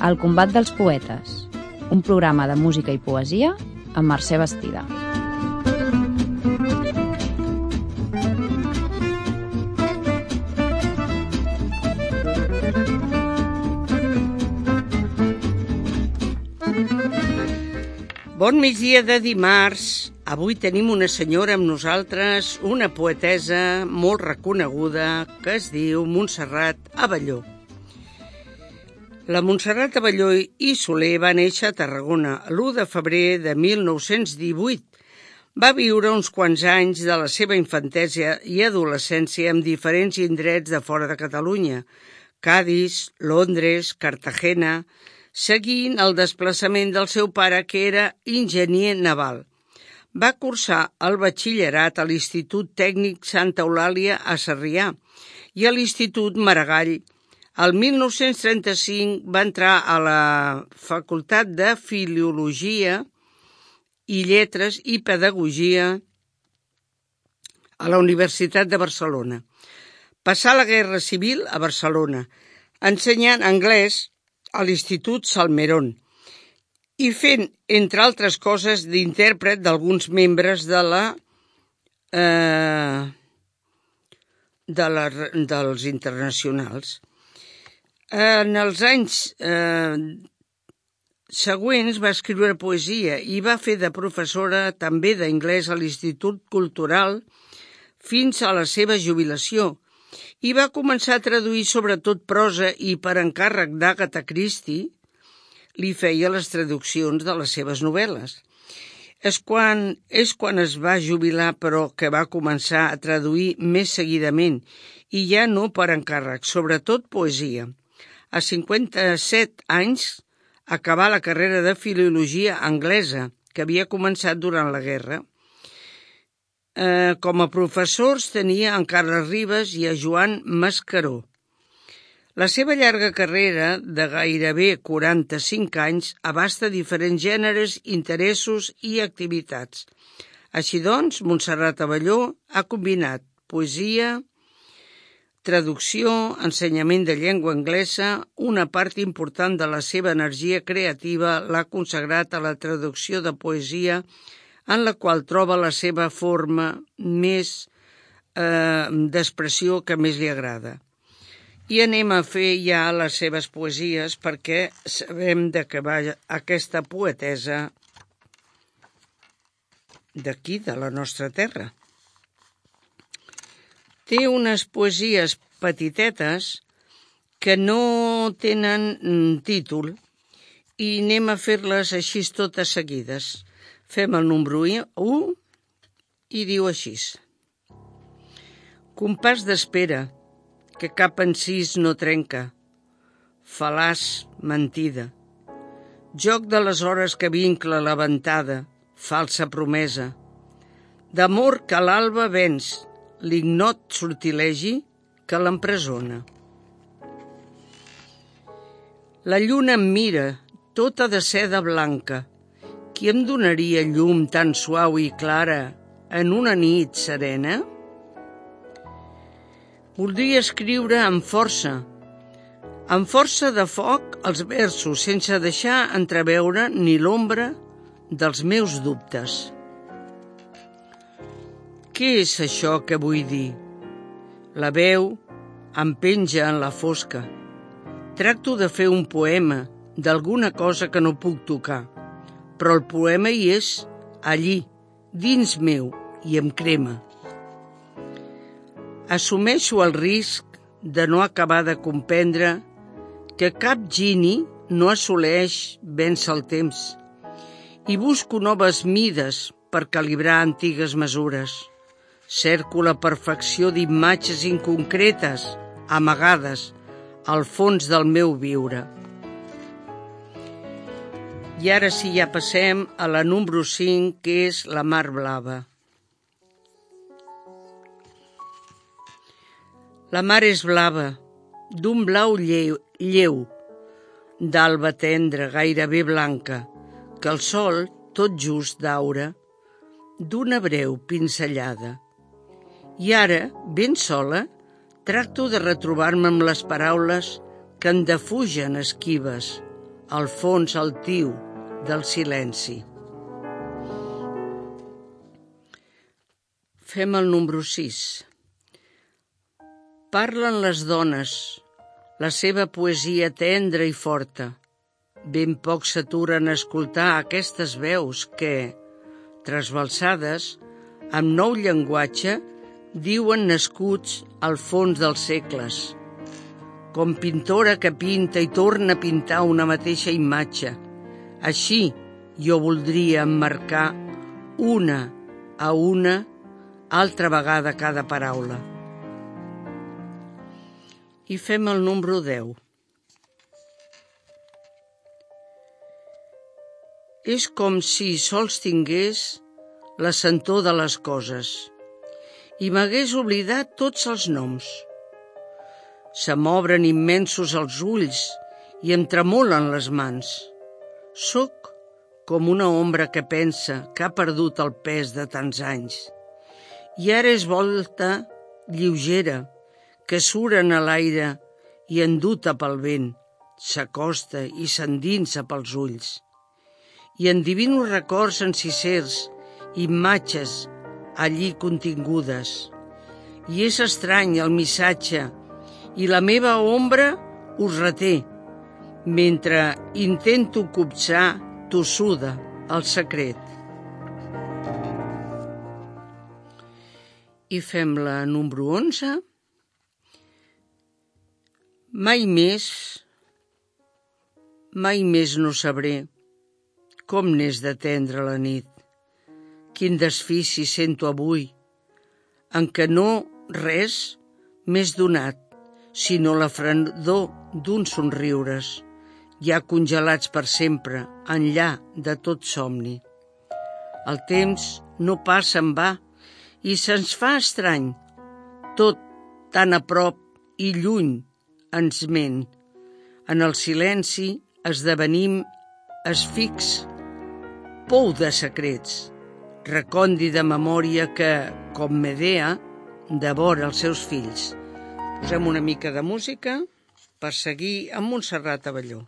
El combat dels poetes, un programa de música i poesia amb Mercè Bastida. Bon migdia de dimarts. Avui tenim una senyora amb nosaltres, una poetessa molt reconeguda que es diu Montserrat Abelló. La Montserrat Abelló i Soler va néixer a Tarragona l'1 de febrer de 1918. Va viure uns quants anys de la seva infantesa i adolescència en diferents indrets de fora de Catalunya, Cadis, Londres, Cartagena, seguint el desplaçament del seu pare, que era enginyer naval. Va cursar el batxillerat a l'Institut Tècnic Santa Eulàlia a Sarrià i a l'Institut Maragall. El 1935 va entrar a la Facultat de Filologia i Lletres i Pedagogia a la Universitat de Barcelona. Passà la Guerra Civil a Barcelona, ensenyant anglès a l'Institut Salmerón i fent, entre altres coses, d'intèrpret d'alguns membres dels internacionals. En els anys següents va escriure poesia i va fer de professora també d'anglès a l'Institut Cultural fins a la seva jubilació, i va començar a traduir sobretot prosa i per encàrrec d'Agatha Christie li feia les traduccions de les seves novel·les. És quan es va jubilar, però, que va començar a traduir més seguidament i ja no per encàrrec, sobretot poesia. A 57 anys acabà la carrera de filologia anglesa, que havia començat durant la guerra. Com a professors tenia en Carles Ribes i a Joan Mascaró. La seva llarga carrera, de gairebé 45 anys, abasta diferents gèneres, interessos i activitats. Així doncs, Montserrat Abelló ha combinat poesia, traducció, ensenyament de llengua anglesa. Una part important de la seva energia creativa l'ha consagrat a la traducció de poesia, en la qual troba la seva forma més d'expressió que més li agrada. I anem a fer ja les seves poesies perquè sabem de què va aquesta poetessa d'aquí, de la nostra terra. Té unes poesies petitetes que no tenen títol i anem a fer-les així totes seguides. Fem el número 1 i diu així. Compàs d'espera, que cap encís no trenca, fal·laç mentida. Joc de les hores que vincla la ventada, falsa promesa. D'amor que l'alba venç, l'ignot sortilegi que l'empresona. La lluna em mira, tota de seda blanca. Qui em donaria llum tan suau i clara en una nit serena? Voldria escriure amb força de foc els versos, sense deixar entreveure ni l'ombra dels meus dubtes. Què és això que vull dir? La veu em penja en la fosca. Tracto de fer un poema d'alguna cosa que no puc tocar, però el poema hi és, allí, dins meu, i em crema. Assumeixo el risc de no acabar de comprendre que cap geni no assoleix vèncer el temps i busco noves mides per calibrar antigues mesures. Cerco la perfecció d'imatges inconcretes, amagades, al fons del meu viure. I ara sí, ja passem a la número 5, que és la mar blava. La mar és blava, d'un blau lleu, d'alba tendra, gairebé blanca, que el sol, tot just d'aura, d'una breu pinzellada. I ara, ben sola, tracto de retrobar-me amb les paraules que em defugen esquives, al fons altiu del silenci. Fem el número 6. Parlen les dones, la seva poesia tendra i forta. Ben poc s'aturen a escoltar aquestes veus que, trasbalsades, amb nou llenguatge, diuen nascuts al fons dels segles. Com pintora que pinta i torna a pintar una mateixa imatge. Així jo voldria emmarcar una a una altra vegada cada paraula. I fem el número 10. És com si sols tingués la sentor de les coses i m'hagués oblidat tots els noms. Se m'obren immensos els ulls i em tremolen les mans. Soc com una ombra que pensa que ha perdut el pes de tants anys i ara és volta lleugera que suren a l'aire i enduta pel vent, s'acosta i s'endinsa pels ulls. I endivino records encicers, imatges allí contingudes. I és estrany el missatge i la meva ombra us reté, mentre intento copsar tossuda el secret. I fem la número 11. Mai més no sabré com n'és de tendre la nit. Quin desfici sento avui, en què no res m'és donat, sinó la fredor d'uns somriures, ja congelats per sempre, enllà de tot somni. El temps no passa en va i se'ns fa estrany, tot tan a prop i lluny ens ment. En el silenci esdevenim esfics, pou de secrets, recondi de memòria que, com Medea, devora els seus fills. Posem una mica de música per seguir amb Montserrat Abelló.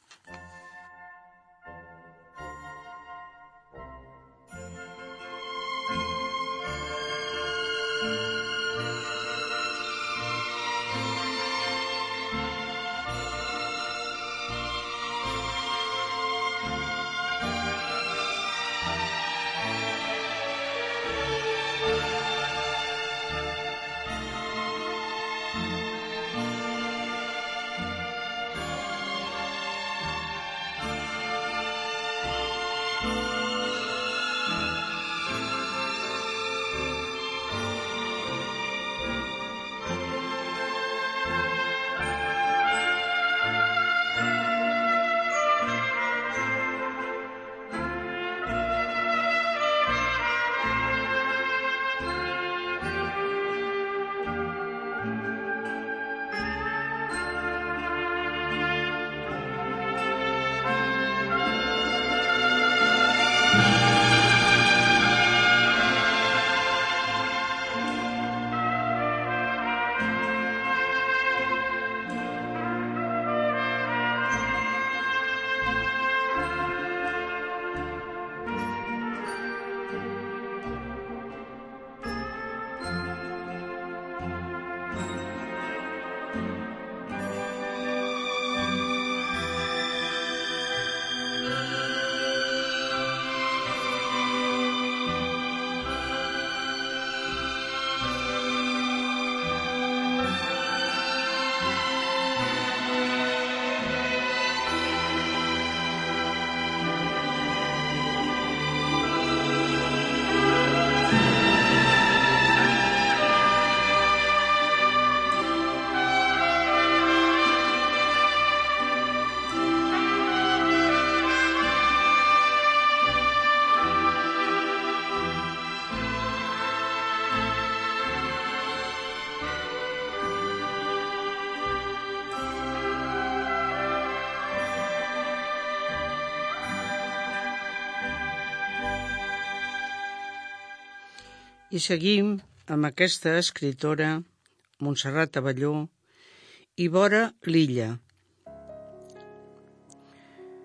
I seguim amb aquesta escritora, Montserrat Abelló, i vora l'illa.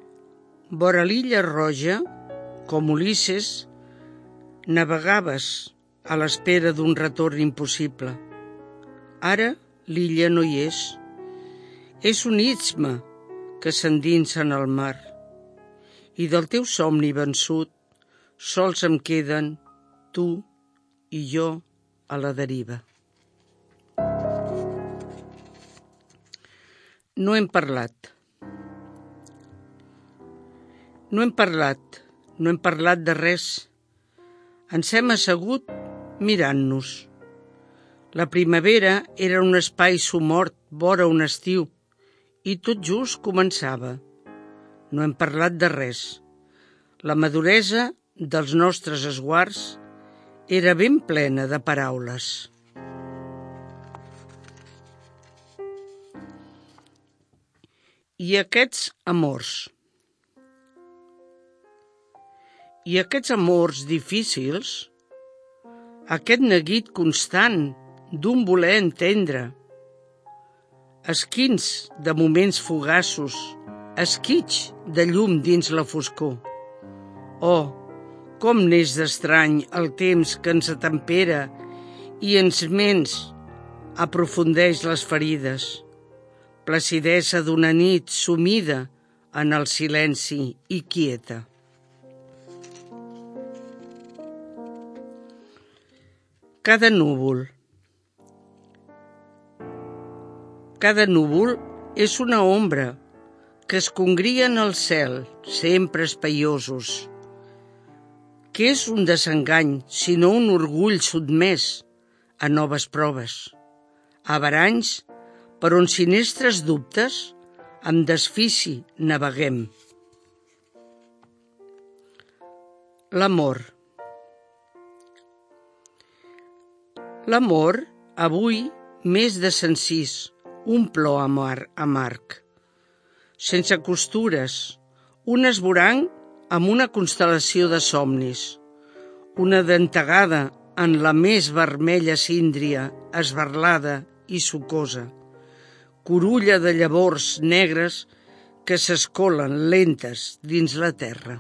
Vora l'illa roja, com Ulisses, navegaves a l'espera d'un retorn impossible. Ara l'illa no hi és. És un istme que s'endinsa en el mar. I del teu somni vençut sols em queden tu i jo a la deriva. No hem parlat. No hem parlat de res. Ens hem assegut mirant-nos. La primavera era un espai somort vora un estiu i tot just començava. No hem parlat de res. La maduresa dels nostres esguards era ben plena de paraules. I aquests amors difícils, aquest neguit constant d'un voler entendre, esquins de moments fugaços, esquitx de llum dins la foscor. Oh, com n'és d'estrany el temps que ens atempera i ens mens aprofundeix les ferides, placidesa d'una nit sumida en el silenci i quieta. Cada núvol és una ombra que es congria en el cel, sempre espaiosos. Què és un desengany, sinó un orgull sotmès a noves proves, a averanys per on sinistres dubtes amb desfici naveguem. L'amor, avui, més de sencís, un plor amarg. Sense costures, un esvoranc amb una constel·lació de somnis, una dentegada en la més vermella síndria, esberlada i sucosa, corulla de llavors negres que s'escolen lentes dins la terra.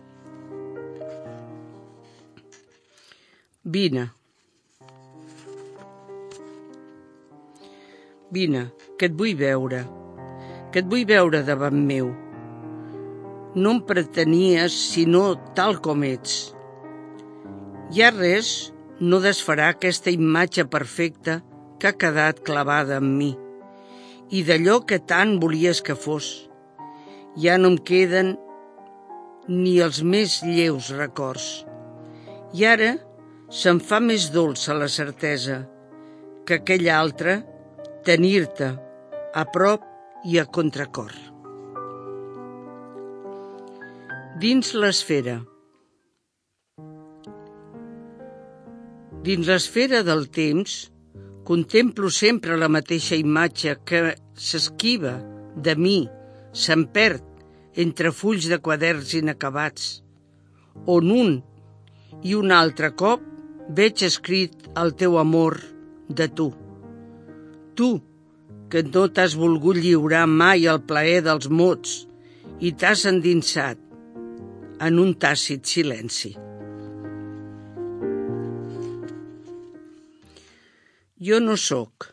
Vine, que et vull veure davant meu. No em pretenies sinó tal com ets. Ja res no desfarà aquesta imatge perfecta que ha quedat clavada en mi i d'allò que tant volies que fos. Ja no em queden ni els més lleus records. I ara se'm fa més dolça la certesa que aquella altra, tenir-te a prop i a contracor. Dins l'esfera del temps, contemplo sempre la mateixa imatge que s'esquiva de mi, se'n perd entre fulls de quaderns inacabats, on un i un altre cop veig escrit el teu amor de tu. Tu, que no t'has volgut lliurar mai al plaer dels mots i t'has endinsat en un tàcit silenci. Jo no sóc.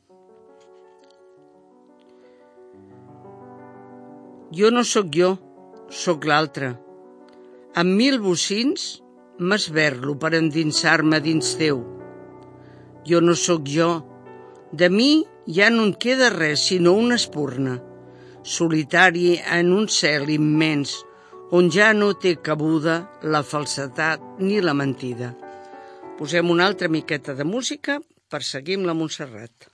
Jo no sóc jo, sóc l'altre. Amb 1000 bocins m'esberlo per endinsar-me dins teu. Jo no sóc jo. De mi ja no en queda res sinó una espurna, solitari en un cel immens, on ja no té cabuda la falsedat ni la mentida. Posem una altra miqueta de música per seguir amb la Montserrat.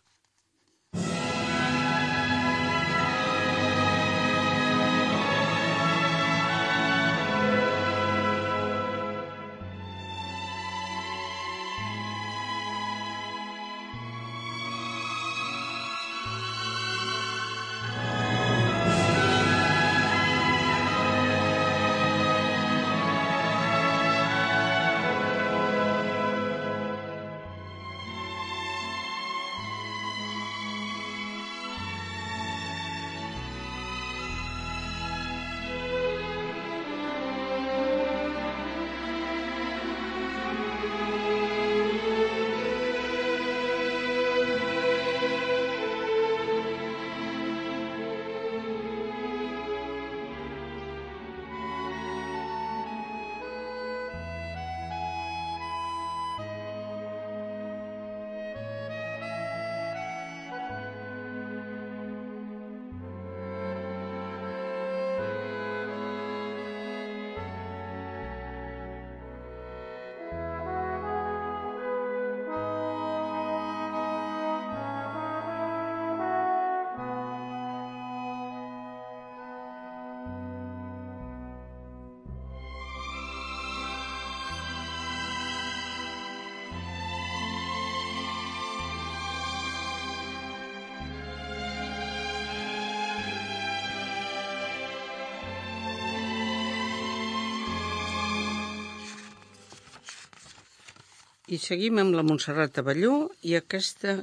I seguim amb la Montserrat Abelló i aquesta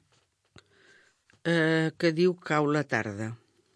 que diu Cau la tarda.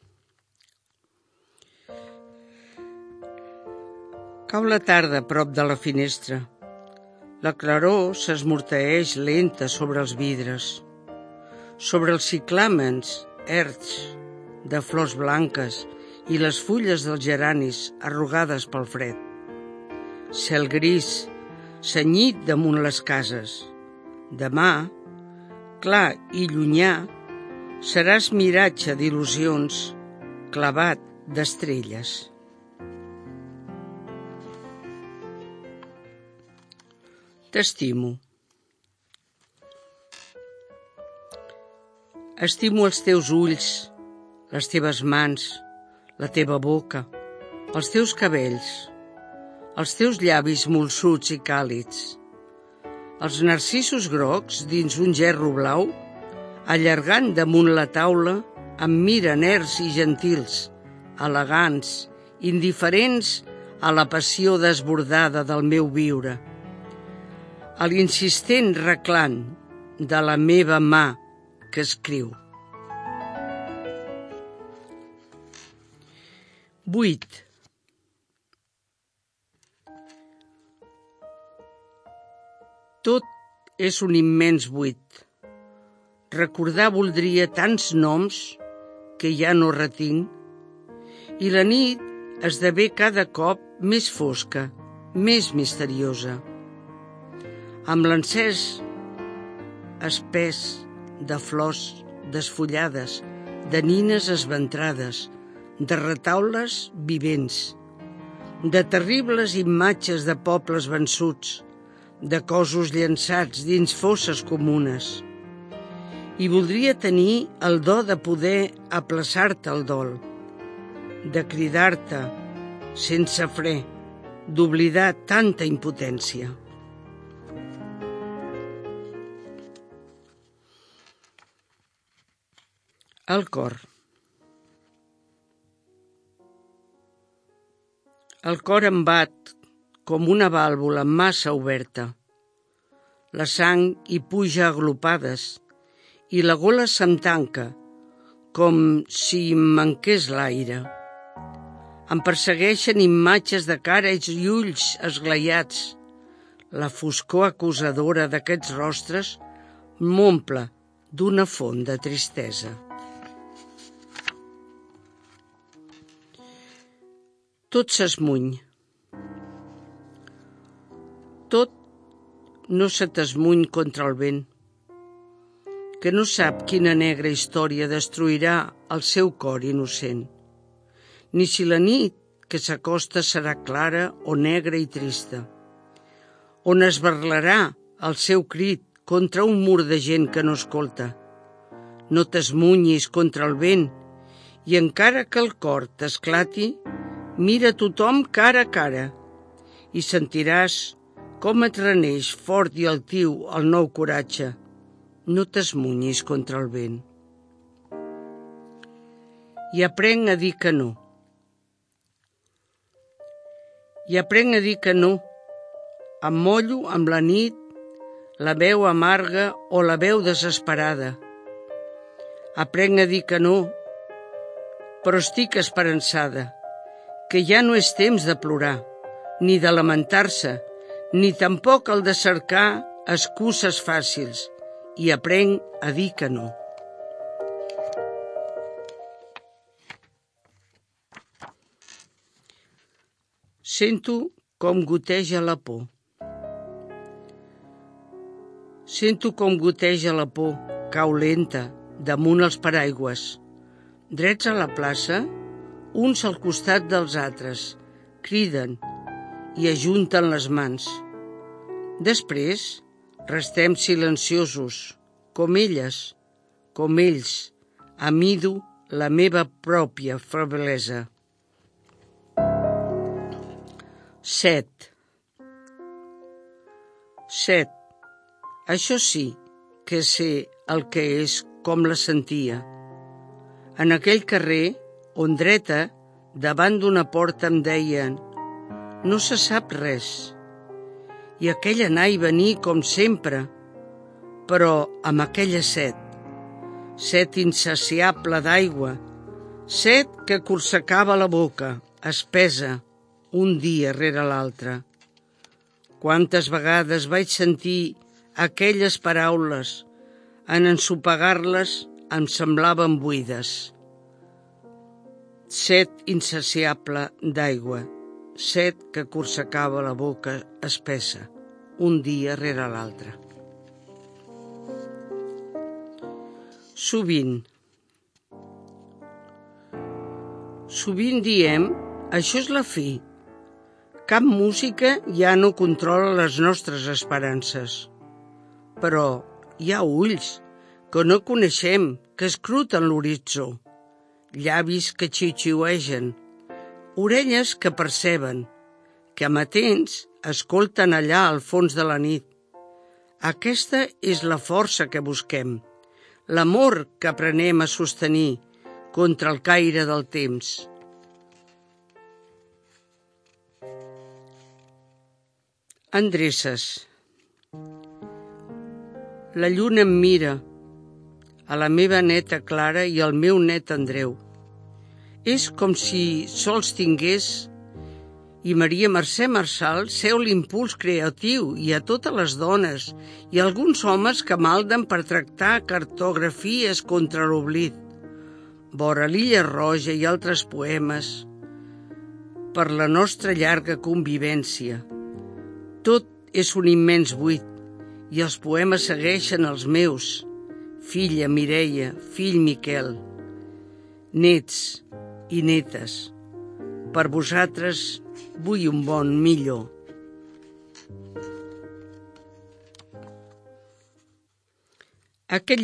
Cau la tarda a prop de la finestra. La claror s'esmorteeix lenta sobre els vidres, sobre els ciclàmens erts de flors blanques i les fulles dels geranis arrugades pel fred. Cel gris, cenyit damunt les cases. Demà, clar i llunyà, seràs miratge d'il·lusions, clavat d'estrelles. T'estimo. Estimo els teus ulls, les teves mans, la teva boca, els teus cabells, els teus llavis molsuts i càlids, els narcisos grocs dins un gerro blau, allargant damunt la taula, em miren erts i gentils, elegants, indiferents a la passió desbordada del meu viure, a l'insistent reclant de la meva mà que escriu. 8. Tot és un immens buit. Recordar voldria tants noms que ja no retinc, i la nit esdevé cada cop més fosca, més misteriosa. Amb l'encès espès de flors desfullades, de nines esventrades, de retaules vivents, de terribles imatges de pobles vençuts, de cossos llançats dins fosses comunes. I voldria tenir el do de poder aplaçar-te el dol, de cridar-te sense fre, d'oblidar tanta impotència. El cor. El cor em bat com una vàlvula massa oberta. La sang hi puja a glopades i la gola se'm tanca com si em manqués l'aire. Em persegueixen imatges de cares i ulls esglaiats. La foscor acusadora d'aquests rostres m'omple d'una font de tristesa. Tot s'esmuny. Tot no se t'esmuny contra el vent, que no sap quina negra història destruirà el seu cor innocent, ni si la nit que s'acosta serà clara o negra i trista, on es barlarà el seu crit contra un mur de gent que no escolta. No t'esmunyis contra el vent, i encara que el cor t'esclati, mira tothom cara a cara i sentiràs com et reneix fort i altiu el nou coratge. No t'esmunyis contra el vent. I aprenc a dir que no. I aprenc a dir que no. Em mollo amb la nit, la veu amarga o la veu desesperada. Aprenc a dir que no, però estic esperançada, que ja no és temps de plorar, ni de lamentar-se, ni tampoc el de cercar excuses fàcils, i aprenc a dir que no. Sento com goteja la por. Sento com goteja la por, cau lenta, damunt els paraigües. Drets a la plaça, uns al costat dels altres, criden i ajunten les mans. Després restem silenciosos, com elles, com ells, amido la meva pròpia feblesa. 7. Això sí que sé el que és com la sentia. En aquell carrer, on dreta, davant d'una porta em deien «No se sap res». i aquell anar i venir com sempre, però amb aquella set insaciable d'aigua, set que corsecava la boca, espesa, un dia rere l'altre. Quantes vegades vaig sentir aquelles paraules, en ensopegar-les em semblaven buides. Set insaciable d'aigua, set que corsecava la boca espessa, un dia rere l'altre. Sovint diem, això és la fi. Cap música ja no controla les nostres esperances. Però hi ha ulls que no coneixem, que escruten l'horitzó, llavis que xiuxiuegen, orelles que perceben, que amatents escolten allà al fons de la nit. Aquesta és la força que busquem, l'amor que aprenem a sostenir contra el caire del temps. Endreces. La lluna em mira, a la meva neta Clara i al meu net Andreu. És com si sols tingués, i Maria Mercè Marçal seu l'impuls creatiu i a totes les dones i alguns homes que malden per tractar cartografies contra l'oblit, vora l'Illa Roja i altres poemes, per la nostra llarga convivència. Tot és un immens buit i els poemes segueixen els meus, filla Mireia, fill Miquel, nets i netes. Per vosaltres vull un bon millor. Aquest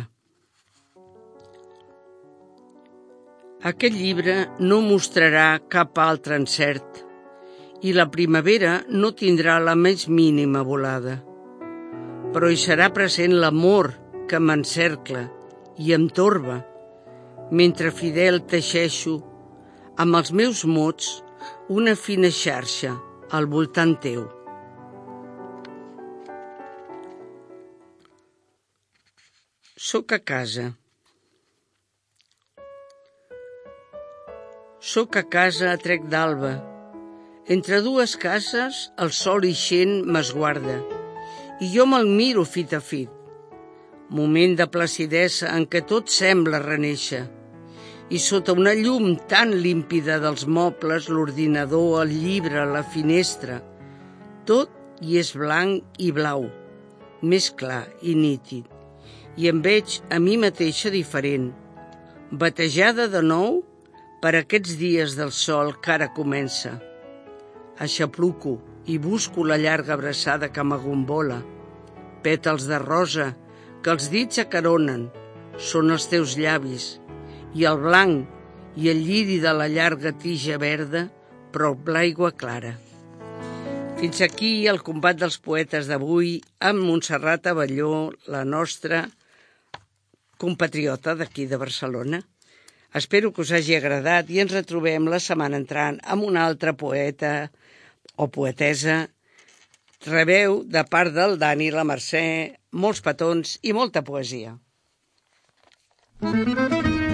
llibre no mostrarà cap altre encert i la primavera no tindrà la més mínima volada. Però hi serà present l'amor que m'encercla i em torba, mentre fidel teixeixo amb els meus mots una fina xarxa al voltant teu. Soc a casa. Soc a casa a trec d'alba. Entre dues cases el sol ixent m'esguarda i jo me'l miro fit a fit. Moment de placidesa en què tot sembla renéixer i sota una llum tan límpida dels mobles, l'ordinador, el llibre, la finestra, tot hi és blanc i blau, més clar i nítid, i em veig a mi mateixa diferent, batejada de nou per aquests dies del sol que ara comença. Aixapluco i busco la llarga abraçada que m'agombola, pètals de rosa que els dits acaronen, són els teus llavis, i el blanc i el lliri de la llarga tija verda prop l'aigua clara. Fins aquí el combat dels poetes d'avui amb Montserrat Abelló, la nostra compatriota d'aquí de Barcelona. Espero que us hagi agradat i ens retrobem la setmana entrant amb un altre poeta o poetesa. Rebeu de part del Dani i la Mercè molts petons i molta poesia.